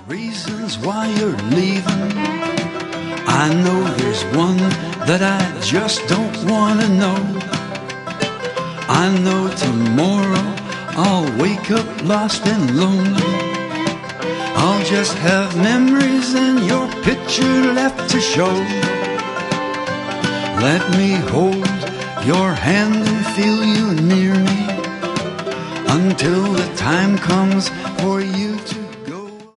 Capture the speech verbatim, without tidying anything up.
reasons why you're leaving. I know there's one that I just don't want to know. I know tomorrow I'll wake up lost and lonely. I'll just have memories and your picture left to show. Let me hold your hand and feel you near me until the time comes for you